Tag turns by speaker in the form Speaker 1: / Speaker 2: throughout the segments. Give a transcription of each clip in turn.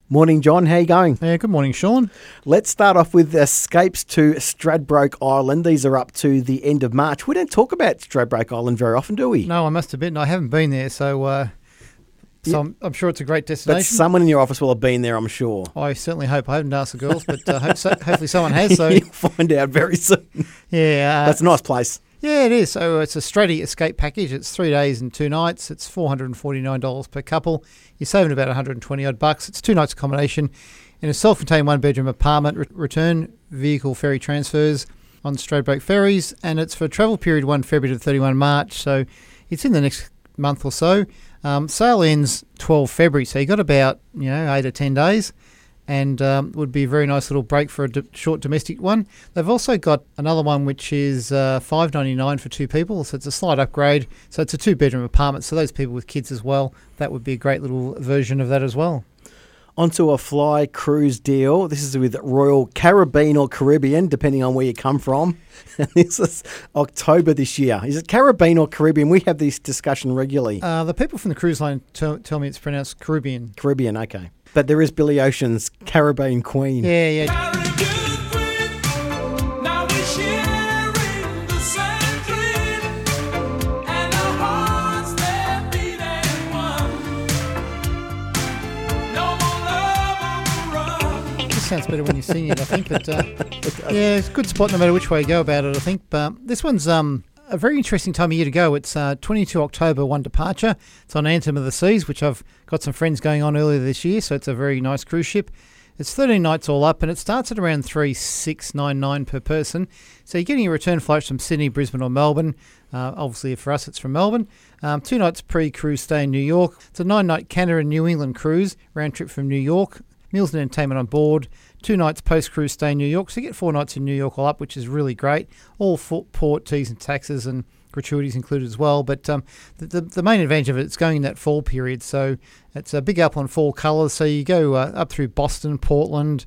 Speaker 1: Morning, John. How you going?
Speaker 2: Yeah, good morning, Sean.
Speaker 1: Let's start off with escapes to Stradbroke Island. These are up to the end of March. We don't talk about Stradbroke Island very often, do we?
Speaker 2: No, I must admit, and I haven't been there, so I'm sure it's a great destination.
Speaker 1: But someone in your office will have been there, I'm sure.
Speaker 2: I certainly hope. I haven't asked the girls, but hopefully someone has. So
Speaker 1: You'll find out very soon.
Speaker 2: Yeah.
Speaker 1: That's a nice place.
Speaker 2: Yeah, it is. So it's a Straddy escape package. It's 3 days and 2 nights. It's $449 per couple. You're saving about $120 It's 2 nights accommodation in a self-contained 1-bedroom apartment. Return vehicle ferry transfers on Stradbroke ferries, and it's for travel period 1 February to 31 March. So it's in the next month or so. Sale ends 12 February, so you got about 8 or 10 days. And would be a very nice little break for a short domestic one. They've also got another one which is $599 for 2 people, so it's a slight upgrade. So it's a 2-bedroom apartment, so those people with kids as well, that would be a great little version of that as well.
Speaker 1: Onto a fly cruise deal. This is with Royal Caribbean or Caribbean, depending on where you come from. And this is October this year. Is it Caribbean or Caribbean? We have this discussion regularly.
Speaker 2: The people from the cruise line tell me it's pronounced Caribbean.
Speaker 1: Caribbean, okay. But there is Billy Ocean's Caribbean Queen.
Speaker 2: Yeah. Sounds better when you sing it, I think. But yeah, it's a good spot no matter which way you go about it, I think. But this one's a very interesting time of year to go. It's 22 October, one departure. It's on Anthem of the Seas, which I've got some friends going on earlier this year, so it's a very nice cruise ship. It's 13 nights all up, and it starts at around $3,699 per person. So you're getting your return flights from Sydney, Brisbane or Melbourne. Obviously, for us, it's from Melbourne. 2 nights pre-cruise stay in New York. It's a 9-night Canada and New England cruise, round trip from New York. Meals and entertainment on board, 2 nights post-cruise stay in New York. So you get 4 nights in New York all up, which is really great. All port, teas and taxes and gratuities included as well. But the main advantage of it is going in that fall period. So it's a big up on fall colours. So you go up through Boston, Portland,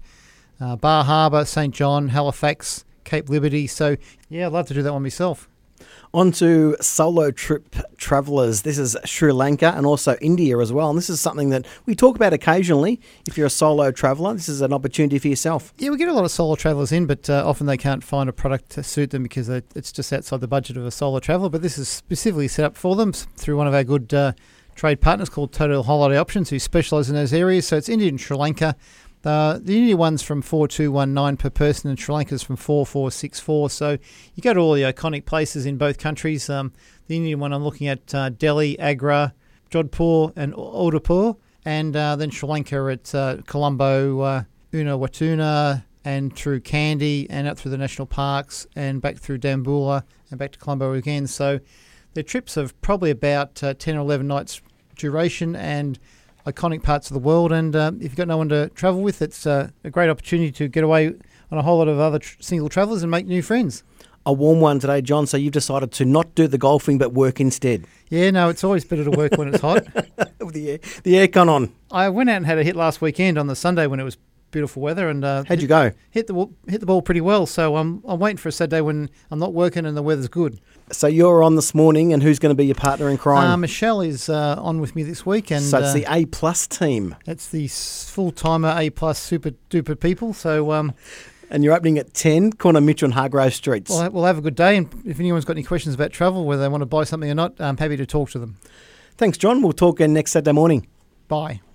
Speaker 2: Bar Harbour, St. John, Halifax, Cape Liberty. So, yeah, I'd love to do that one myself.
Speaker 1: On to solo trip travellers. This is Sri Lanka and also India as well. And this is something that we talk about occasionally. If you're a solo traveller, this is an opportunity for yourself.
Speaker 2: Yeah, we get a lot of solo travellers in, but often they can't find a product to suit them because it's just outside the budget of a solo traveller. But this is specifically set up for them through one of our good trade partners called Total Holiday Options, who specialise in those areas. So it's India and Sri Lanka. The India one's from $4,219 per person, and Sri Lanka's from $4,464. So you go to all the iconic places in both countries. The Indian one I'm looking at Delhi, Agra, Jodhpur, and Udaipur, and then Sri Lanka at Colombo, Watuna, and through Kandy, and up through the national parks, and back through Dambulla, and back to Colombo again. So their trips of probably about 10 or 11 nights duration, and iconic parts of the world. And if you've got no one to travel with, it's a great opportunity to get away on a whole lot of other single travellers and make new friends.
Speaker 1: A warm one today, John, so you've decided to not do the golfing but work instead.
Speaker 2: Yeah, no, it's always better to work when it's hot.
Speaker 1: With the aircon on.
Speaker 2: I went out and had a hit last weekend on the Sunday when it was beautiful weather, and
Speaker 1: how'd you go?
Speaker 2: Hit the ball pretty well. So I'm waiting for a Saturday when I'm not working and the weather's good.
Speaker 1: So you're on this morning, and who's going to be your partner in crime?
Speaker 2: Michelle is on with me this week, and
Speaker 1: so it's the A+ team.
Speaker 2: It's the full-timer A+ super duper people. So
Speaker 1: and you're opening at 10, corner Mitchell and Hargrove Streets.
Speaker 2: We'll have a good day, and if anyone's got any questions about travel, whether they want to buy something or not, I'm happy to talk to them.
Speaker 1: Thanks, John. We'll talk again next Saturday morning.
Speaker 2: Bye.